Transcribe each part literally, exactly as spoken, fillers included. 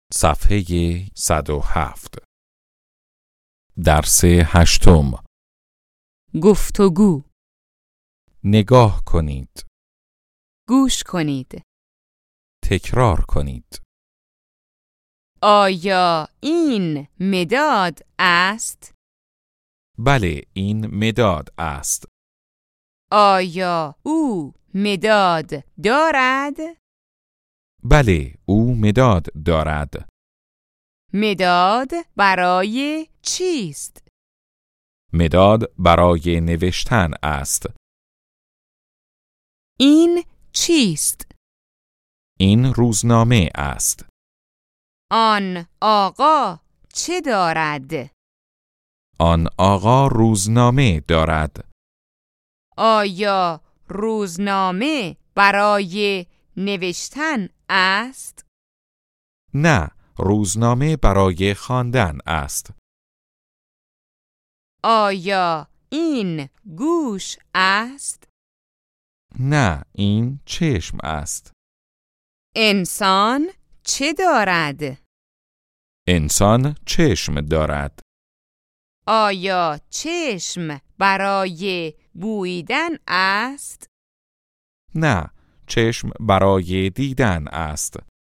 صفحه صد و هفت. درس هشتم. گفتگو. نگاه کنید. گوش کنید. تکرار کنید. آیا این مداد است؟ بله، این مداد است. آیا او مداد دارد؟ بله، او مداد دارد. مداد برای چیست؟ مداد برای نوشتن است. این چیست؟ این روزنامه است. آن آقا چه دارد؟ آن آقا روزنامه دارد. آیا روزنامه برای نوشتن است؟ نه، روزنامه برای خواندن است. آیا این گوش است؟ نه، این چشم است. انسان چه دارد؟ انسان چشم دارد. آیا چشم برای بوییدن است؟ نه، چشم برای دیدن است.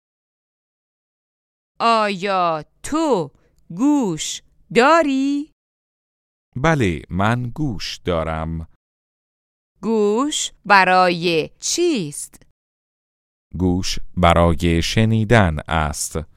آیا تو گوش داری؟ بله، من گوش دارم. گوش برای چیست؟ گوش برای شنیدن است.